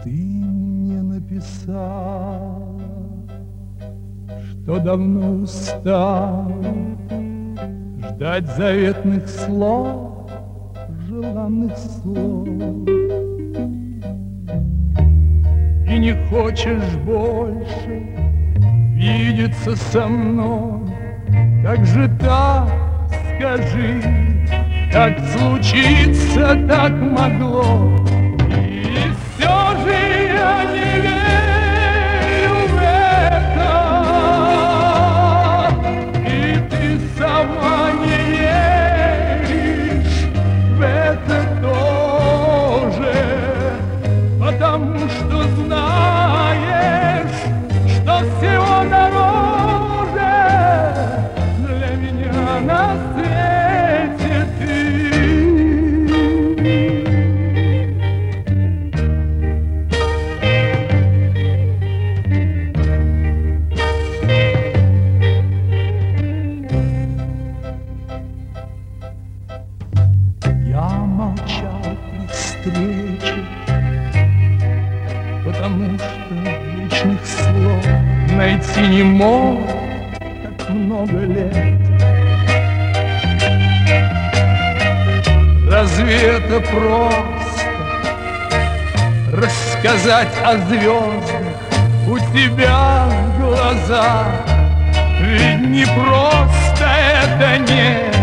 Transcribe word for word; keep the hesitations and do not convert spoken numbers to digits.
Ты мне написал, что давно устал ждать заветных слов, желанных слов. И не хочешь больше видеться со мной. Как же так, скажи, как случиться так могло? И все же я не верю в это, и ты сама не веришь в это тоже, потому что знаешь, что всего дороже для меня на свете ты. Я молчал при встрече, потому что личных слов найти не мог так много лет. Разве это просто рассказать о звездах у тебя в глазах? Ведь не просто это, нет.